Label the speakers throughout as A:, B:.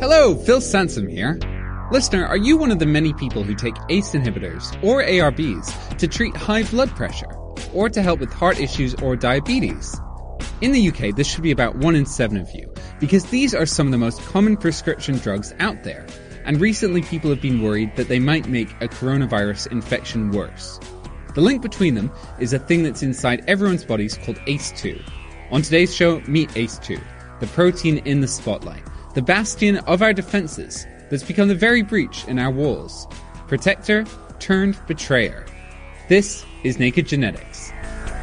A: Hello, Phil Sansom here. Listener, are you one of the many people who take ACE inhibitors or ARBs to treat high blood pressure or to help with heart issues or diabetes? In the UK, this should be about 1 in 7 of you because these are some of the most common prescription drugs out there, and recently people have been worried that they might make a coronavirus infection worse. The link between them is a thing that's inside everyone's bodies called ACE2. On today's show, meet ACE2, the protein in the spotlight, the bastion of our defences that's become the very breach in our walls. Protector turned betrayer. This is Naked Genetics.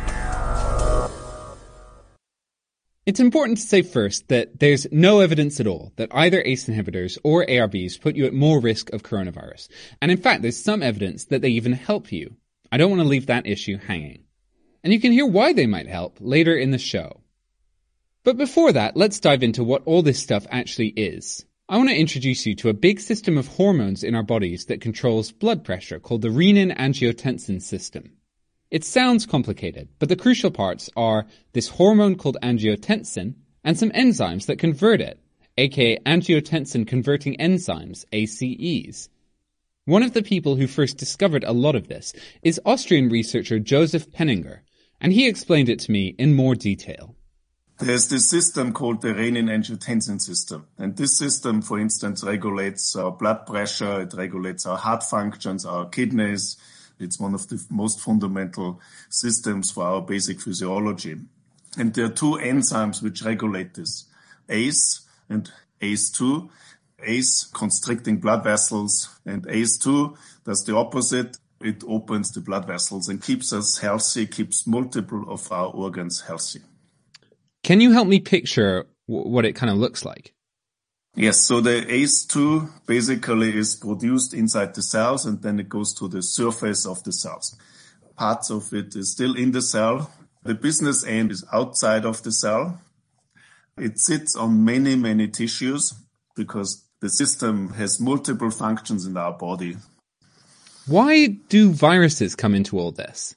A: It's important to say first that there's no evidence at all that either ACE inhibitors or ARBs put you at more risk of coronavirus. And in fact, there's some evidence that they even help you. I don't want to leave that issue hanging. And you can hear why they might help later in the show. But before that, let's dive into what all this stuff actually is. I want to introduce you to a big system of hormones in our bodies that controls blood pressure called the renin-angiotensin system. It sounds complicated, but the crucial parts are this hormone called angiotensin and some enzymes that convert it, aka angiotensin-converting enzymes, ACEs. One of the people who first discovered a lot of this is Austrian researcher Josef Penninger, and he explained it to me in more detail.
B: There's this system called the renin-angiotensin system. And this system, for instance, regulates our blood pressure, it regulates our heart functions, our kidneys. It's one of the most fundamental systems for our basic physiology. And there are two enzymes which regulate this, ACE and ACE2. ACE constricting blood vessels, and ACE2 does the opposite. It opens the blood vessels and keeps us healthy, keeps multiple of our organs healthy.
A: Can you help me picture what it kind of looks like?
B: Yes, so the ACE2 basically is produced inside the cells and then it goes to the surface of the cells. Parts of it is still in the cell. The business end is outside of the cell. It sits on many, many tissues because the system has multiple functions in our body.
A: Why do viruses come into all this?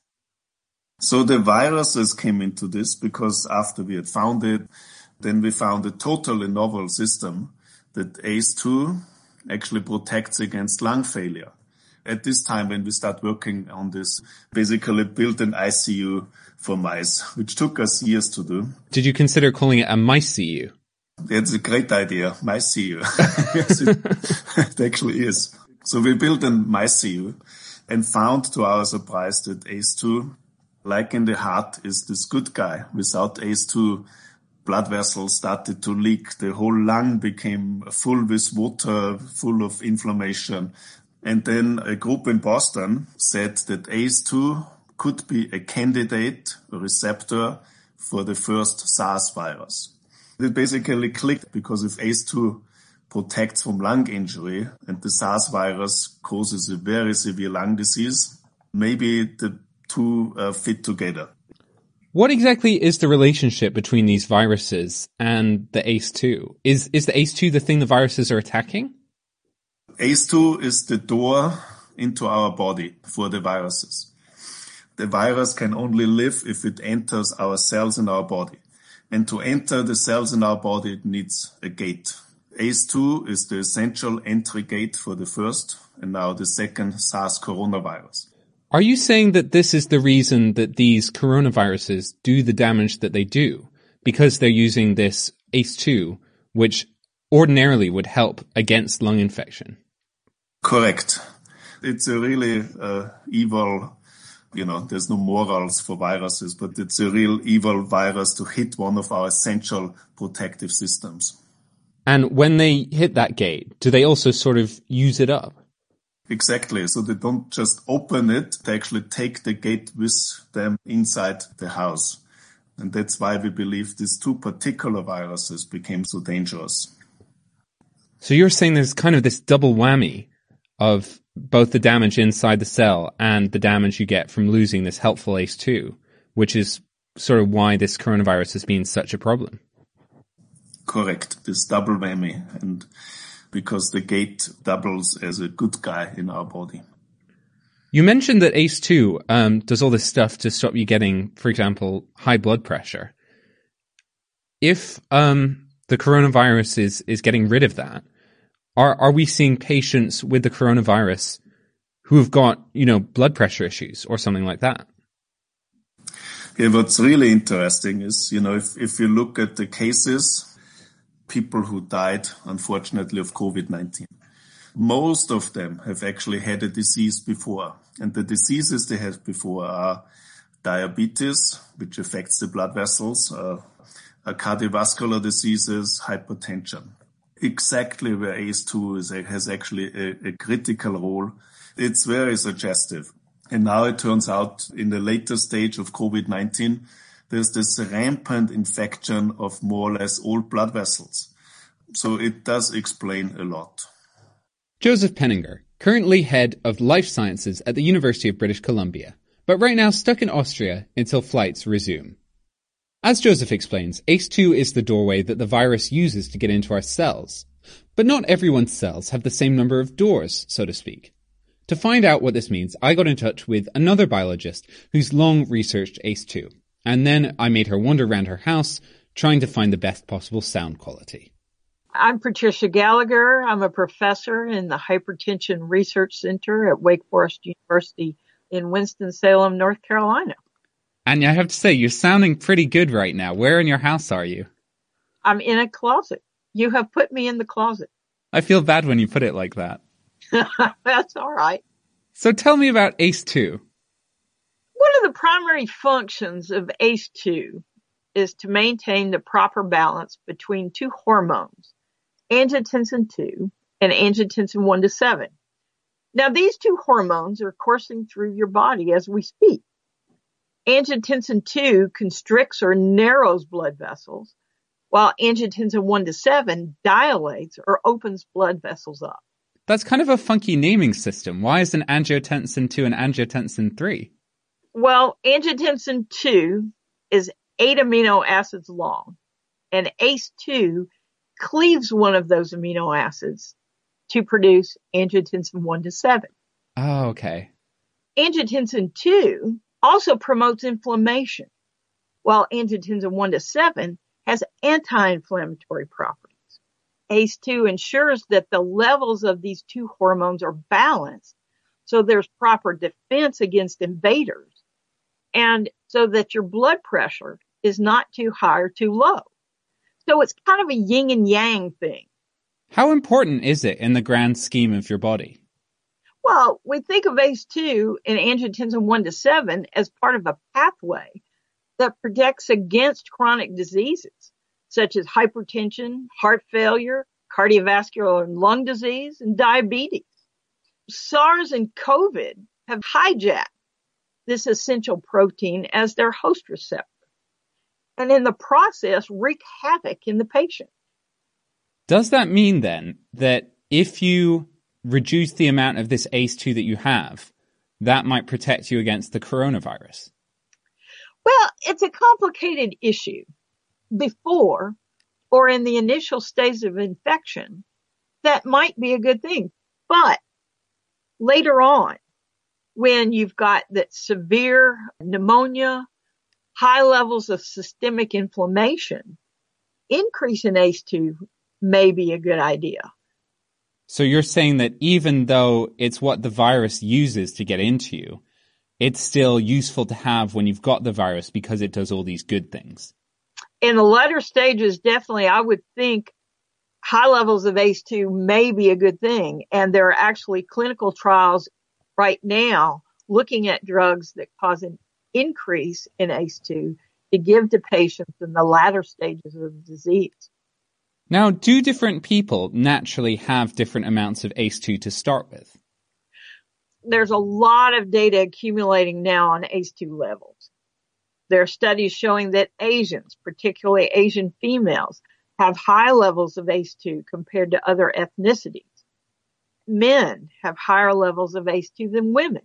B: So the viruses came into this because after we had found it, then we found a totally novel system that ACE2 actually protects against lung failure. At this time when we start working on this, basically built an ICU for mice, which took us years to do.
A: Did you consider calling it a mice-CU?
B: That's a great idea, mice-CU. Yes, it actually is. So we built a mice-CU and found to our surprise that ACE2, like in the heart, is this good guy. Without ACE2, blood vessels started to leak. The whole lung became full with water, full of inflammation. And then a group in Boston said that ACE2 could be a candidate, a receptor for the first SARS virus. It basically clicked because if ACE2 protects from lung injury and the SARS virus causes a very severe lung disease, maybe the two fit together.
A: What exactly is the relationship between these viruses and the ACE2? Is the ACE2 the thing the viruses are attacking?
B: ACE2 is the door into our body for the viruses. The virus can only live if it enters our cells in our body. And to enter the cells in our body, it needs a gate. ACE2 is the essential entry gate for the first and now the second SARS coronavirus.
A: Are you saying that this is the reason that these coronaviruses do the damage that they do? Because they're using this ACE2, which ordinarily would help against lung infection?
B: Correct. It's a really evil, there's no morals for viruses, but it's a real evil virus to hit one of our essential protective systems.
A: And when they hit that gate, do they also sort of use it up?
B: Exactly. So they don't just open it, they actually take the gate with them inside the house. And that's why we believe these two particular viruses became so dangerous.
A: So you're saying there's kind of this double whammy of both the damage inside the cell and the damage you get from losing this helpful ACE2, which is sort of why this coronavirus has been such a problem.
B: Correct. This double whammy. And because the gate doubles as a good guy in our body.
A: You mentioned that ACE2 does all this stuff to stop you getting, for example, high blood pressure. If the coronavirus is getting rid of that, Are we seeing patients with the coronavirus who have got, blood pressure issues or something like that?
B: Yeah, what's really interesting is, if you look at the cases, people who died, unfortunately, of COVID-19, most of them have actually had a disease before. And the diseases they had before are diabetes, which affects the blood vessels, cardiovascular diseases, hypertension. Exactly where ACE2 has actually a critical role. It's very suggestive. And now it turns out in the later stage of COVID-19, there's this rampant infection of more or less all blood vessels. So it does explain a lot.
A: Joseph Penninger, currently head of life sciences at the University of British Columbia, but right now stuck in Austria until flights resume. As Joseph explains, ACE2 is the doorway that the virus uses to get into our cells. But not everyone's cells have the same number of doors, so to speak. To find out what this means, I got in touch with another biologist who's long researched ACE2. And then I made her wander around her house, trying to find the best possible sound quality.
C: I'm Patricia Gallagher. I'm a professor in the Hypertension Research Center at Wake Forest University in Winston-Salem, North Carolina.
A: And I have to say, you're sounding pretty good right now. Where in your house are you?
C: I'm in a closet. You have put me in the closet.
A: I feel bad when you put it like that.
C: That's all right.
A: So tell me about ACE2.
C: One of the primary functions of ACE2 is to maintain the proper balance between two hormones, angiotensin II and angiotensin 1-7. Now, these two hormones are coursing through your body as we speak. Angiotensin II constricts or narrows blood vessels, while angiotensin 1-7 dilates or opens blood vessels up.
A: That's kind of a funky naming system. Why isn't angiotensin 2 and angiotensin 3?
C: Well, angiotensin II is 8 amino acids long, and ACE2 cleaves one of those amino acids to produce angiotensin 1-7.
A: Oh, okay.
C: Angiotensin II also promotes inflammation, while angiotensin 1-7 has anti-inflammatory properties. ACE2 ensures that the levels of these two hormones are balanced, so there's proper defense against invaders, and so that your blood pressure is not too high or too low. So it's kind of a yin and yang thing.
A: How important is it in the grand scheme of your body?
C: Well, we think of ACE2 and angiotensin 1-7 as part of a pathway that protects against chronic diseases, such as hypertension, heart failure, cardiovascular and lung disease, and diabetes. SARS and COVID have hijacked this essential protein as their host receptor, and in the process wreak havoc in the patient.
A: Does that mean then that if you reduce the amount of this ACE2 that you have, that might protect you against the coronavirus?
C: Well, it's a complicated issue. Before or in the initial stage of infection, that might be a good thing. But later on, when you've got that severe pneumonia, high levels of systemic inflammation, increase in ACE2 may be a good idea.
A: So you're saying that even though it's what the virus uses to get into you, it's still useful to have when you've got the virus because it does all these good things?
C: In the latter stages, definitely, I would think high levels of ACE2 may be a good thing. And there are actually clinical trials right now looking at drugs that cause an increase in ACE2 to give to patients in the latter stages of the disease.
A: Now, do different people naturally have different amounts of ACE2 to start with?
C: There's a lot of data accumulating now on ACE2 levels. There are studies showing that Asians, particularly Asian females, have high levels of ACE2 compared to other ethnicities. Men have higher levels of ACE2 than women.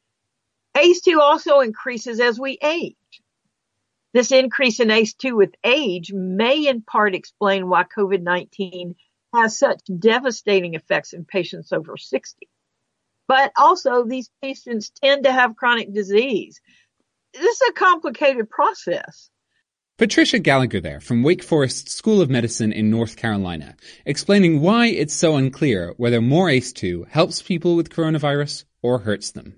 C: ACE2 also increases as we age. This increase in ACE2 with age may in part explain why COVID-19 has such devastating effects in patients over 60. But also, these patients tend to have chronic disease. This is a complicated process.
A: Patricia Gallagher there from Wake Forest School of Medicine in North Carolina, explaining why it's so unclear whether more ACE2 helps people with coronavirus or hurts them.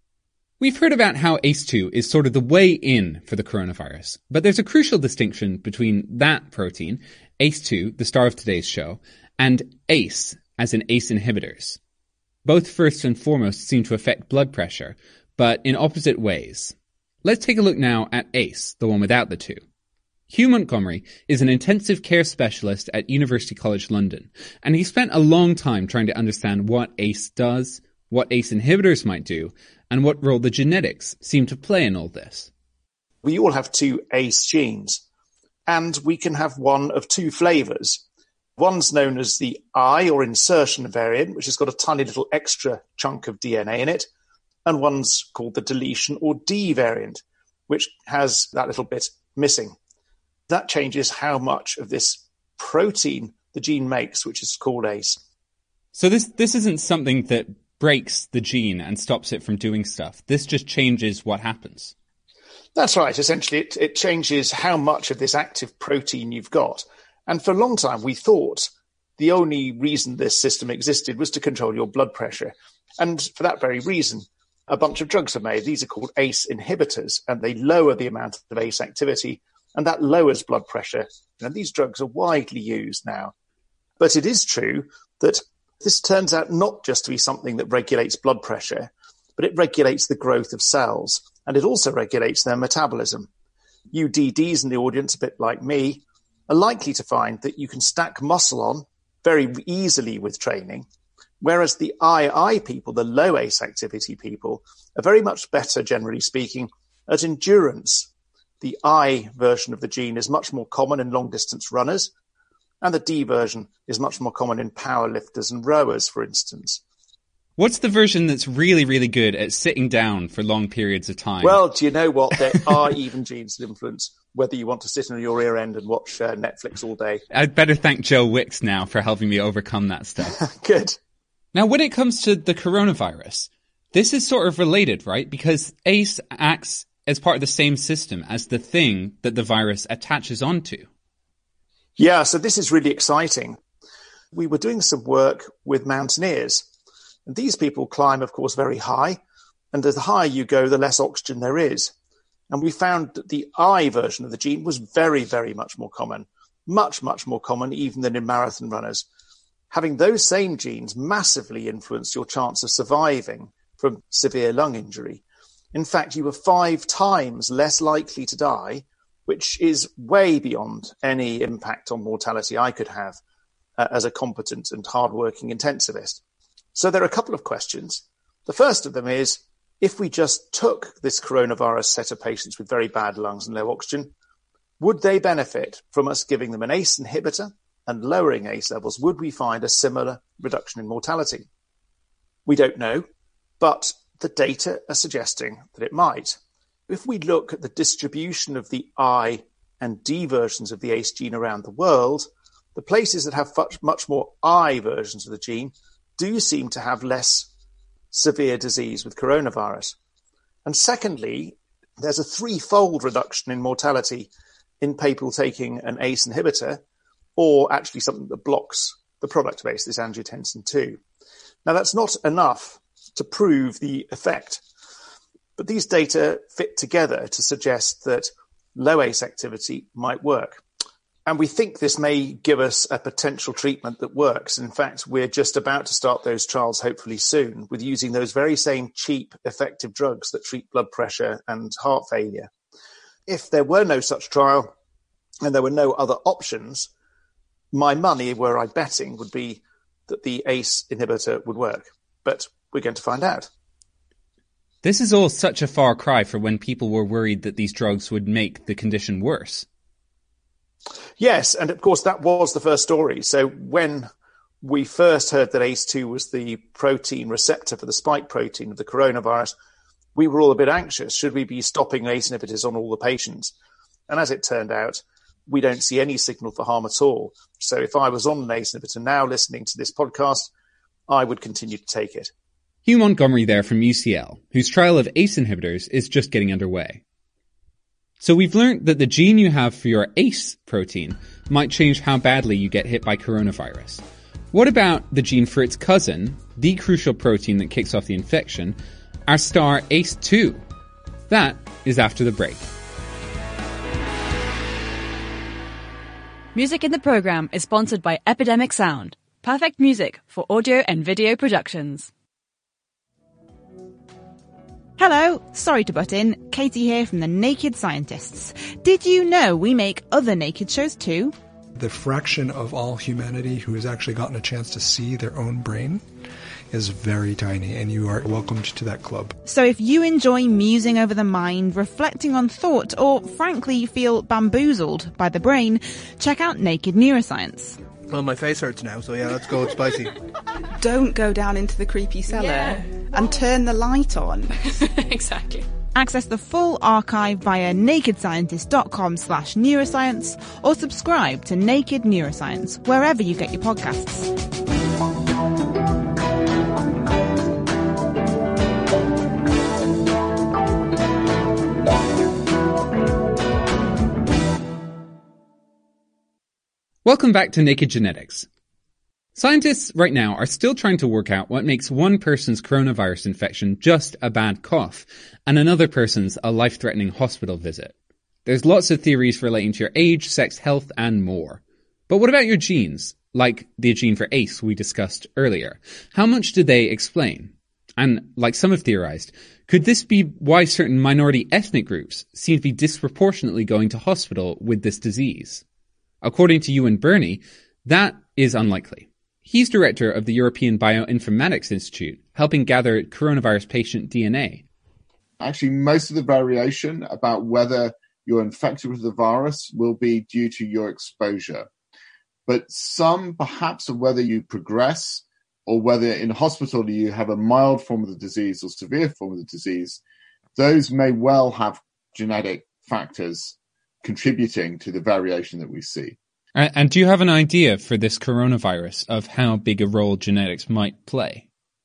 A: We've heard about how ACE2 is sort of the way in for the coronavirus, but there's a crucial distinction between that protein, ACE2, the star of today's show, and ACE, as in ACE inhibitors. Both first and foremost seem to affect blood pressure, but in opposite ways. Let's take a look now at ACE, the one without the two. Hugh Montgomery is an intensive care specialist at University College London, and he spent a long time trying to understand what ACE does, what ACE inhibitors might do, and what role the genetics seem to play in all this.
D: We all have two ACE genes, and we can have one of two flavours. One's known as the I, or insertion variant, which has got a tiny little extra chunk of DNA in it, and one's called the deletion or D variant, which has that little bit missing. That changes how much of this protein the gene makes, which is called ACE.
A: So this isn't something that breaks the gene and stops it from doing stuff. This just changes what happens.
D: That's right. Essentially, it changes how much of this active protein you've got. And for a long time, we thought the only reason this system existed was to control your blood pressure. And for that very reason, a bunch of drugs are made. These are called ACE inhibitors, and they lower the amount of ACE activity, and that lowers blood pressure. And these drugs are widely used now. But it is true that this turns out not just to be something that regulates blood pressure, but it regulates the growth of cells, and it also regulates their metabolism. You DDs in the audience, a bit like me, are likely to find that you can stack muscle on very easily with training, whereas the II people, the low ACE activity people, are very much better, generally speaking, at endurance. The I version of the gene is much more common in long-distance runners, and the D version is much more common in powerlifters and rowers, for instance.
A: What's the version that's really, really good at sitting down for long periods of time?
D: Well, do you know what? There are even genes that influence whether you want to sit on your rear end and watch Netflix all day.
A: I'd better thank Joe Wicks now for helping me overcome that stuff.
D: Good.
A: Now, when it comes to the coronavirus, this is sort of related, right? Because ACE acts as part of the same system as the thing that the virus attaches onto.
D: Yeah, so this is really exciting. We were doing some work with mountaineers, and these people climb, of course, very high, and the higher you go, the less oxygen there is. And we found that the I version of the gene was very, very much more common, much, much more common even than in marathon runners. Having those same genes massively influenced your chance of surviving from severe lung injury. In fact, you were 5 times less likely to die, which is way beyond any impact on mortality I could have as a competent and hardworking intensivist. So there are a couple of questions. The first of them is, if we just took this coronavirus set of patients with very bad lungs and low oxygen, would they benefit from us giving them an ACE inhibitor and lowering ACE levels? Would we find a similar reduction in mortality? We don't know, but the data are suggesting that it might. If we look at the distribution of the I and D versions of the ACE gene around the world, the places that have much more I versions of the gene do seem to have less severe disease with coronavirus. And secondly, there's a 3-fold reduction in mortality in people taking an ACE inhibitor, or actually something that blocks the product of ACE, this angiotensin II. Now, that's not enough to prove the effect, but these data fit together to suggest that low ACE activity might work. And we think this may give us a potential treatment that works. In fact, we're just about to start those trials, hopefully soon, with using those very same cheap, effective drugs that treat blood pressure and heart failure. If there were no such trial and there were no other options, my money, were I betting, would be that the ACE inhibitor would work. But we're going to find out.
A: This is all such a far cry for when people were worried that these drugs would make the condition worse.
D: Yes, and of course that was the first story. So when we first heard that ACE2 was the protein receptor for the spike protein of the coronavirus, we were all a bit anxious. Should we be stopping ACE inhibitors on all the patients? And as it turned out, we don't see any signal for harm at all. So if I was on an ACE inhibitor now listening to this podcast, I would continue to take it.
A: Hugh Montgomery there from UCL, whose trial of ACE inhibitors is just getting underway. So we've learned that the gene you have for your ACE protein might change how badly you get hit by coronavirus. What about the gene for its cousin, the crucial protein that kicks off the infection, our star ACE2? That is after the break.
E: Music in the program is sponsored by Epidemic Sound. Perfect music for audio and video productions.
F: Hello, sorry to butt in. Katie here from the Naked Scientists. Did you know we make other naked shows too?
G: The fraction of all humanity who has actually gotten a chance to see their own brain is very tiny, and you are welcomed to that club.
F: So if you enjoy musing over the mind, reflecting on thought, or frankly feel bamboozled by the brain, check out Naked Neuroscience.
H: Well, my face hurts now, so yeah, let's go. It's spicy.
I: Don't go down into the creepy cellar and turn the light on.
E: Exactly.
F: Access the full archive via nakedscientist.com/neuroscience or subscribe to Naked Neuroscience wherever you get your podcasts.
A: Welcome back to Naked Genetics. Scientists right now are still trying to work out what makes one person's coronavirus infection just a bad cough and another person's a life-threatening hospital visit. There's lots of theories relating to your age, sex, health, and more. But what about your genes? Like the gene for ACE we discussed earlier. How much do they explain? And like some have theorized, could this be why certain minority ethnic groups seem to be disproportionately going to hospital with this disease? According to Ewan Birney, that is unlikely. He's director of the European Bioinformatics Institute, helping gather coronavirus patient DNA.
J: Actually, most of the variation about whether you're infected with the virus will be due to your exposure. But some, perhaps, of whether you progress or whether in hospital you have a mild form of the disease or severe form of the disease, those may well have genetic factors contributing to the variation that we see.
A: And do you have an idea for this coronavirus of how big a role genetics might play?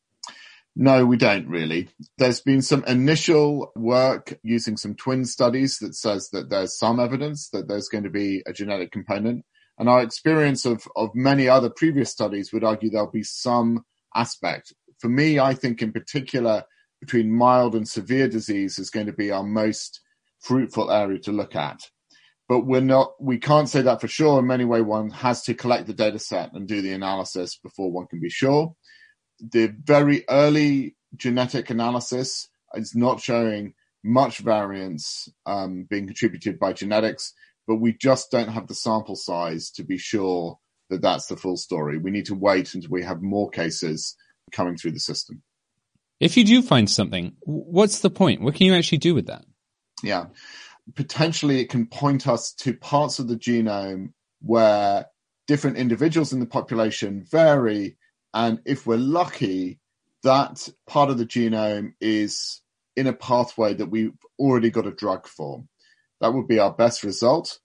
J: No, we don't really. There's been some initial work using some twin studies that says that there's some evidence that there's going to be a genetic component. And our experience of many other previous studies would argue there'll be some aspect. For me, I think in particular, between mild and severe disease is going to be our most fruitful area to look at. But we can't say that for sure. In many ways, one has to collect the data set and do the analysis before one can be sure. The very early genetic analysis is not showing much variance being contributed by genetics, but we just don't have the sample size to be sure that that's the full story. We need to wait until we have more cases coming through the system.
A: If you do find something, what's the point? What can you actually do with that?
J: Yeah. Potentially it can point us to parts of the genome where different individuals in the population vary. And if we're lucky, that part of the genome is in a pathway that we've already got a drug for. That would be our best result.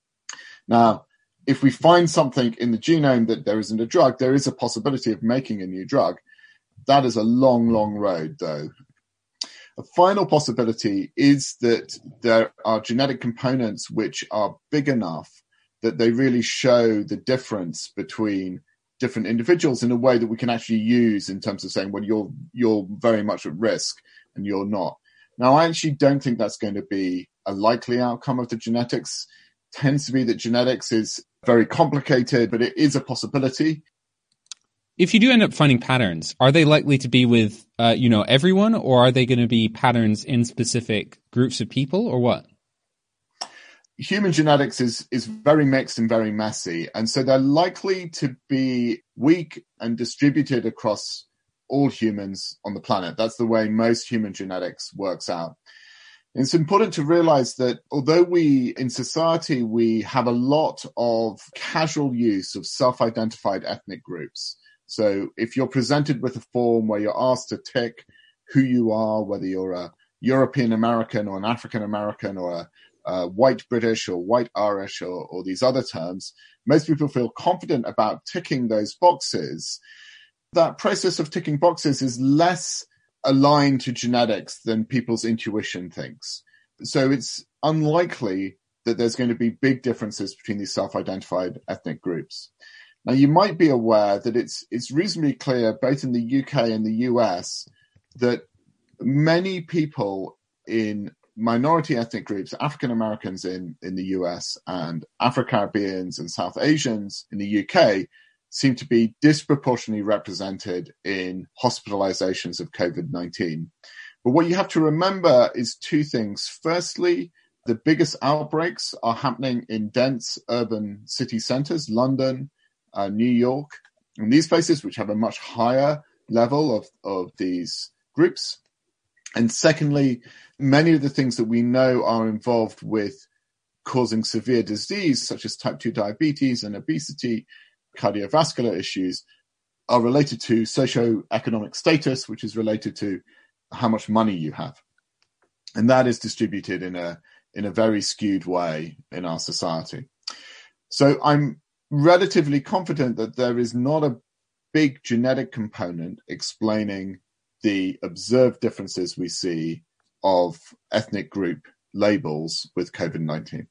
J: Now, if we find something in the genome that there isn't a drug, there is a possibility of making a new drug. That is a long, long road, though. A final possibility is that there are genetic components which are big enough that they really show the difference between different individuals in a way that we can actually use in terms of saying, well, you're very much at risk and you're not. Now, I actually don't think that's going to be a likely outcome of the genetics. It tends to be that genetics is very complicated, but it is a possibility.
A: If you do end up finding patterns, are they likely to be with, everyone, or are they going to be patterns in specific groups of people, or what?
J: Human genetics is very mixed and very messy, and so they're likely to be weak and distributed across all humans on the planet. That's the way most human genetics works out. It's important to realize that although in society, we have a lot of casual use of self-identified ethnic groups. So if you're presented with a form where you're asked to tick who you are, whether you're a European American or an African American or a white British or white Irish or these other terms, most people feel confident about ticking those boxes. That process of ticking boxes is less aligned to genetics than people's intuition thinks. So it's unlikely that there's going to be big differences between these self-identified ethnic groups. Now, you might be aware that it's reasonably clear, both in the UK and the US, that many people in minority ethnic groups, African Americans in the US and Afro-Caribbeans and South Asians in the UK, seem to be disproportionately represented in hospitalizations of COVID-19. But what you have to remember is two things. Firstly, the biggest outbreaks are happening in dense urban city centers, London, New York, and these places which have a much higher level of these groups. And secondly, many of the things that we know are involved with causing severe disease, such as type 2 diabetes and obesity, cardiovascular issues, are related to socioeconomic status, which is related to how much money you have. And that is distributed in a very skewed way in our society. So I'm relatively confident that there is not a big genetic component explaining the observed differences we see of ethnic group labels with COVID-19.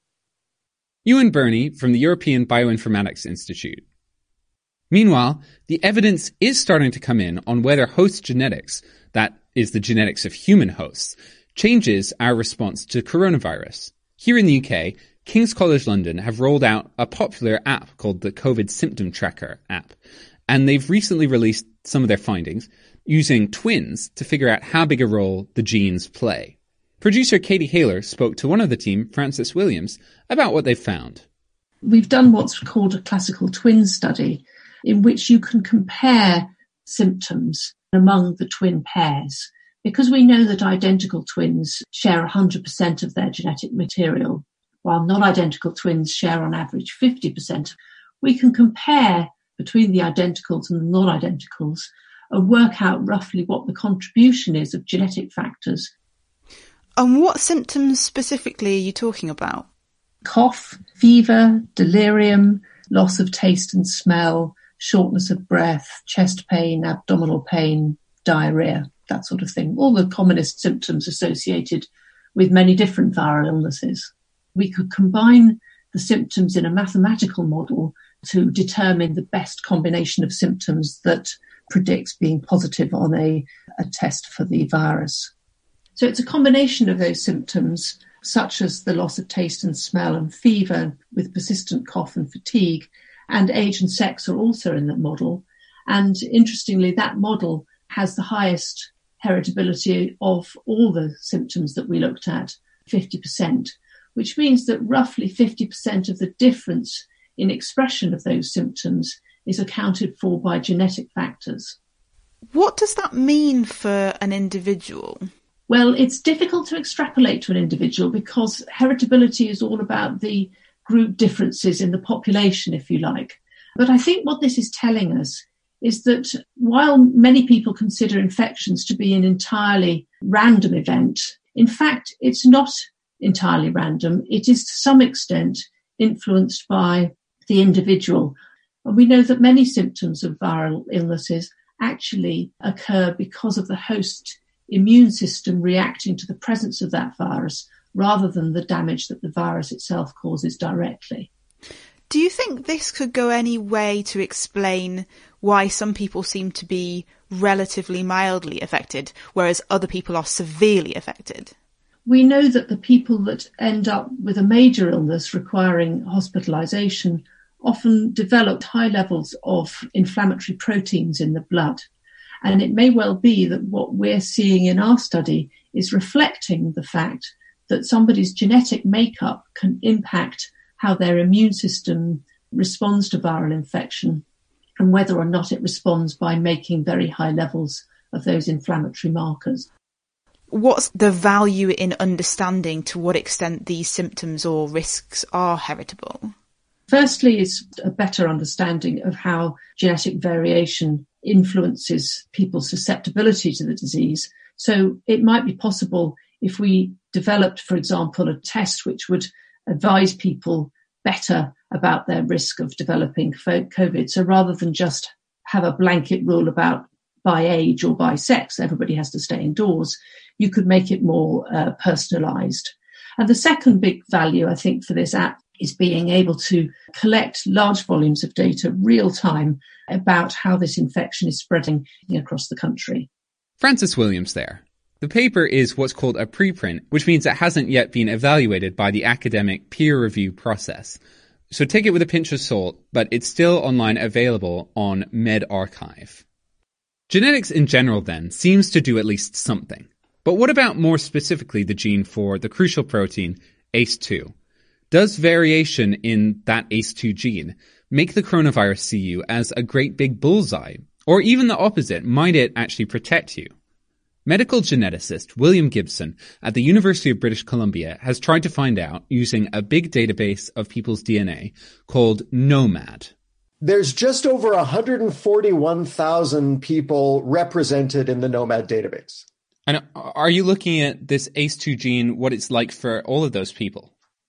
A: Ewan Birney from the European Bioinformatics Institute. Meanwhile, the evidence is starting to come in on whether host genetics, that is the genetics of human hosts, changes our response to coronavirus. Here in the UK, King's College London have rolled out a popular app called the COVID Symptom Tracker app, and they've recently released some of their findings using twins to figure out how big a role the genes play. Producer Katie Haler spoke to one of the team, Frances Williams, about what they've found.
K: We've done what's called a classical twin study, in which you can compare symptoms among the twin pairs. Because we know that identical twins share 100% of their genetic material, while non-identical twins share on average 50%, we can compare between the identicals and the non-identicals and work out roughly what the contribution is of genetic factors.
F: And what symptoms specifically are you talking about?
K: Cough, fever, delirium, loss of taste and smell, shortness of breath, chest pain, abdominal pain, diarrhea, that sort of thing. All the commonest symptoms associated with many different viral illnesses. We could combine the symptoms in a mathematical model to determine the best combination of symptoms that predicts being positive on a test for the virus. So it's a combination of those symptoms, such as the loss of taste and smell and fever with persistent cough and fatigue, and age and sex are also in that model. And interestingly, that model has the highest heritability of all the symptoms that we looked at, 50%, which means that roughly 50% of the difference in expression of those symptoms is accounted for by genetic factors.
F: What does that mean for an individual?
K: Well, it's difficult to extrapolate to an individual because heritability is all about the group differences in the population, if you like. But I think what this is telling us is that while many people consider infections to be an entirely random event, in fact, it's not entirely random. It is to some extent influenced by the individual. And we know that many symptoms of viral illnesses actually occur because of the host immune system reacting to the presence of that virus rather than the damage that the virus itself causes directly.
F: Do you think this could go any way to explain why some people seem to be relatively mildly affected, whereas other people are severely affected?
K: We know that the people that end up with a major illness requiring hospitalisation often develop high levels of inflammatory proteins in the blood. And it may well be that what we're seeing in our study is reflecting the fact that somebody's genetic makeup can impact how their immune system responds to viral infection and whether or not it responds by making very high levels of those inflammatory markers.
F: What's the value in understanding to what extent these symptoms or risks are heritable?
K: Firstly, is a better understanding of how genetic variation influences people's susceptibility to the disease. So it might be possible if we developed, for example, a test which would advise people better about their risk of developing COVID. So rather than just have a blanket rule about by age or by sex, everybody has to stay indoors, you could make it more personalised. And the second big value, I think, for this app is being able to collect large volumes of data real time about how this infection is spreading across the country.
A: Frances Williams there. The paper is what's called a preprint, which means it hasn't yet been evaluated by the academic peer review process. So take it with a pinch of salt, but it's still online available on medRxiv. Genetics in general, then, seems to do at least something. But what about more specifically the gene for the crucial protein ACE2? Does variation in that ACE2 gene make the coronavirus see you as a great big bullseye? Or even the opposite, might it actually protect you? Medical geneticist William Gibson at the University of British Columbia has tried to find out using a big database of people's DNA called gnomAD.
L: There's just over 141,000 people represented in the gnomAD database.
A: And are you looking at this ACE2 gene, what it's like for all of those people?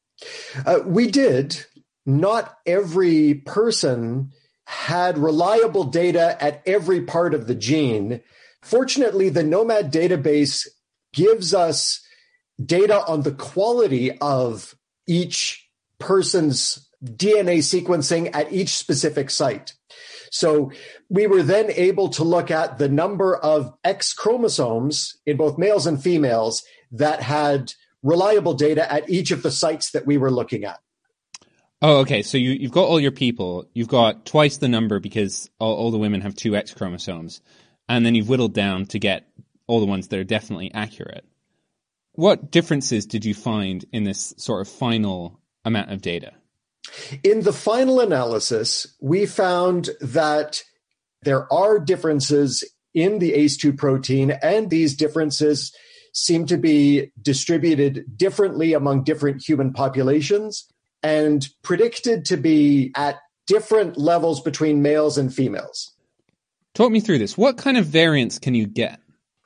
L: We did. Not every person had reliable data at every part of the gene. Fortunately, the gnomAD database gives us data on the quality of each person's DNA sequencing at each specific site. So we were then able to look at the number of X chromosomes in both males and females that had reliable data at each of the sites that we were looking at.
A: Oh, okay. So you've got all your people. You've got twice the number because all the women have 2 X chromosomes. And then you've whittled down to get all the ones that are definitely accurate. What differences did you find in this sort of final amount of data?
L: In the final analysis, we found that there are differences in the ACE2 protein, and these differences seem to be distributed differently among different human populations and predicted to be at different levels between males and females.
A: Talk me through this. What kind of variants can you get?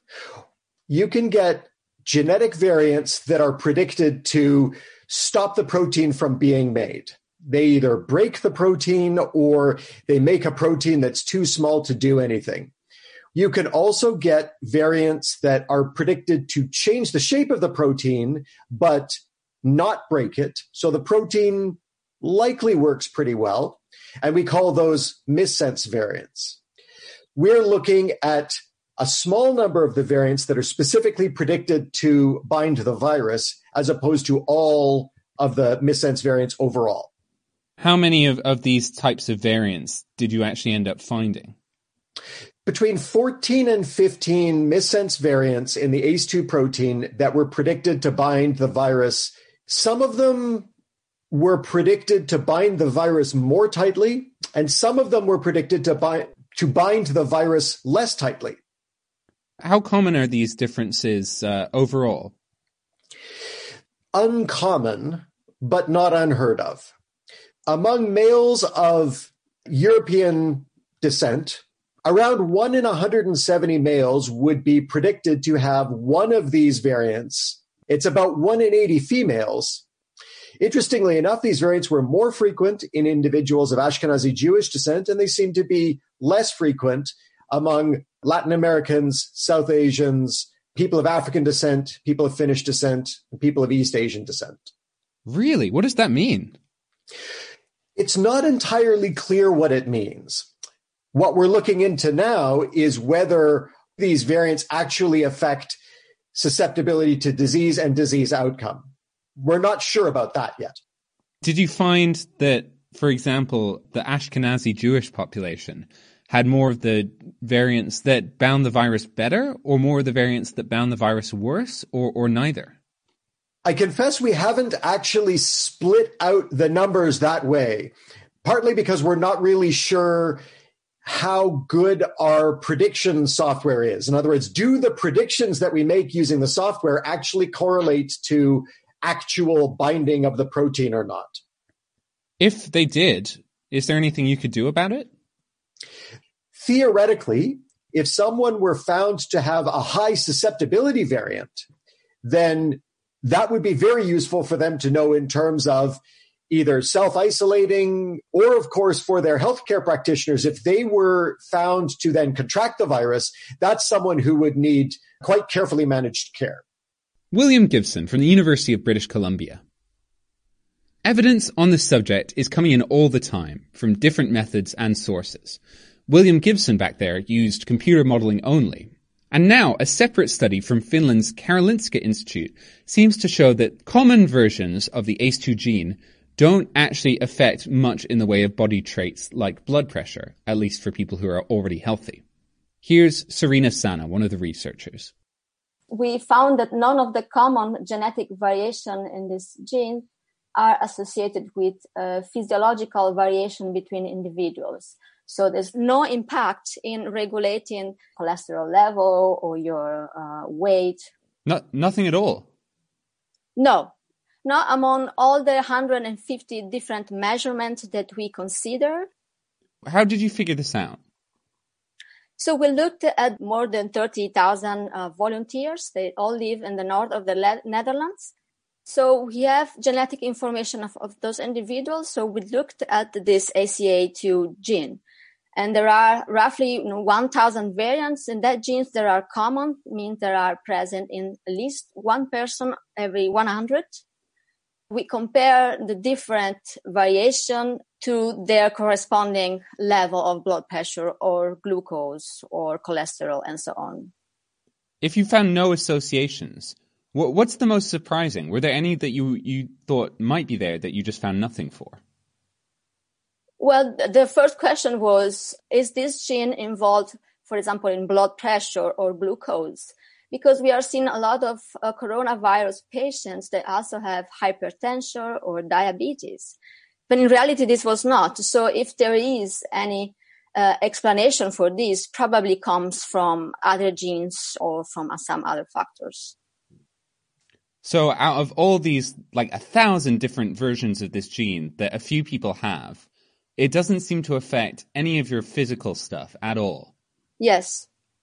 L: You can get genetic variants that are predicted to stop the protein from being made. They either break the protein or they make a protein that's too small to do anything. You can also get variants that are predicted to change the shape of the protein, but not break it. So the protein likely works pretty well. And we call those missense variants. We're looking at a small number of the variants that are specifically predicted to bind the virus, as opposed to all of the missense variants overall.
A: How many of these types of variants did you actually end up finding?
L: Between 14 and 15 missense variants in the ACE2 protein that were predicted to bind the virus. Some of them were predicted to bind the virus more tightly, and some of them were predicted to bind the virus less tightly.
A: How common are these differences overall?
L: Uncommon, but not unheard of. Among males of European descent, around 1 in 170 males would be predicted to have one of these variants. It's about 1 in 80 females. Interestingly enough, these variants were more frequent in individuals of Ashkenazi Jewish descent, and they seem to be less frequent among Latin Americans, South Asians, people of African descent, people of Finnish descent, and people of East Asian descent.
A: Really? What does that mean?
L: It's not entirely clear what it means. What we're looking into now is whether these variants actually affect susceptibility to disease and disease outcome. We're not sure about that yet.
A: Did you find that, for example, the Ashkenazi Jewish population had more of the variants that bound the virus better, or more of the variants that bound the virus worse, or neither?
L: I confess we haven't actually split out the numbers that way, partly because we're not really sure how good our prediction software is. In other words, do the predictions that we make using the software actually correlate to actual binding of the protein or not?
A: If they did, is there anything you could do about it?
L: Theoretically, if someone were found to have a high susceptibility variant, then that would be very useful for them to know in terms of either self-isolating or, of course, for their healthcare practitioners. If they were found to then contract the virus, that's someone who would need quite carefully managed care.
A: William Gibson from the University of British Columbia. Evidence on this subject is coming in all the time from different methods and sources. William Gibson back there used computer modelling only. And now a separate study from Finland's Karolinska Institute seems to show that common versions of the ACE2 gene don't actually affect much in the way of body traits like blood pressure, at least for people who are already healthy. Here's Serena Sana, one of the researchers.
M: We found that none of the common genetic variation in this gene are associated with physiological variation between individuals. So there's no impact in regulating cholesterol level or your weight.
A: Nothing at all?
M: No. Not among all the 150 different measurements that we consider.
A: How did you figure this out?
M: So we looked at more than 30,000 volunteers. They all live in the north of the Netherlands. So we have genetic information of those individuals. So we looked at this ACA2 gene. And there are roughly 1,000 variants in that genes that are common, means that are present in at least one person every 100. We compare the different variation to their corresponding level of blood pressure or glucose or cholesterol and so on.
A: If you found no associations, what's the most surprising? Were there any that you thought might be there that you just found nothing for?
M: Well, the first question was, is this gene involved, for example, in blood pressure or glucose? Because we are seeing a lot of coronavirus patients that also have hypertension or diabetes. But in reality, this was not. So if there is any explanation for this, probably comes from other genes or from some other factors.
A: So out of all these, like 1,000 different versions of this gene that a few people have, it doesn't seem to affect any of your physical stuff at all.
M: Yes.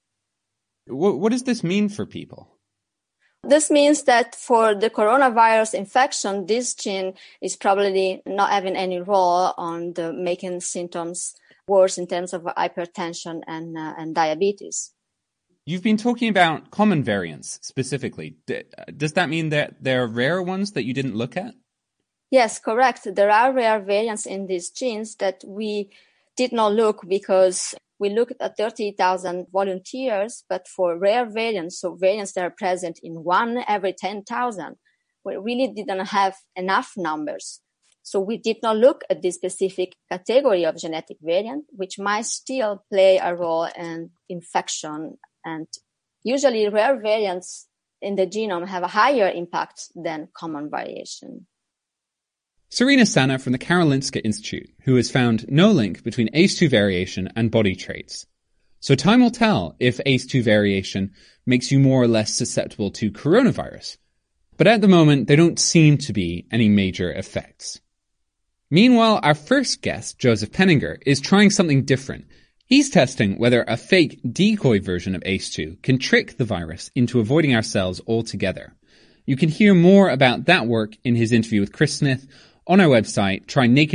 A: What does this mean for people?
M: This means that for the coronavirus infection, this gene is probably not having any role on the making symptoms worse in terms of hypertension and diabetes.
A: You've been talking about common variants specifically. Does that mean that there are rare ones that you didn't look at?
M: Yes, correct. There are rare variants in these genes that we did not look because we looked at 30,000 volunteers, but for rare variants, so variants that are present in 1 every 10,000, we really didn't have enough numbers. So we did not look at this specific category of genetic variant, which might still play a role in infection. And usually rare variants in the genome have a higher impact than common variation.
A: Serena Sana from the Karolinska Institute, who has found no link between ACE2 variation and body traits. So time will tell if ACE2 variation makes you more or less susceptible to coronavirus. But at the moment, there don't seem to be any major effects. Meanwhile, our first guest, Joseph Penninger, is trying something different. He's testing whether a fake decoy version of ACE2 can trick the virus into avoiding our cells altogether. You can hear more about that work in his interview with Chris Smith on our website,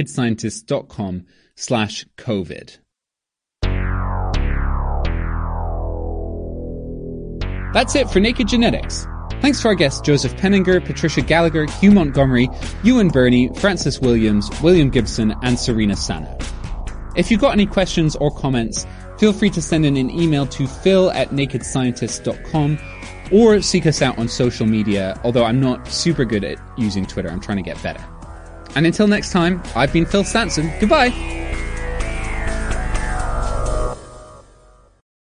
A: trynakedscientist.com/COVID. That's it for Naked Genetics. Thanks to our guests Joseph Penninger, Patricia Gallagher, Hugh Montgomery, Ewan Birney, Francis Williams, William Gibson, and Serena Sana. If you've got any questions or comments, feel free to send in an email to phil@nakedscientist.com or seek us out on social media, although I'm not super good at using Twitter. I'm trying to get better. And until next time, I've been Phil Stanson. Goodbye.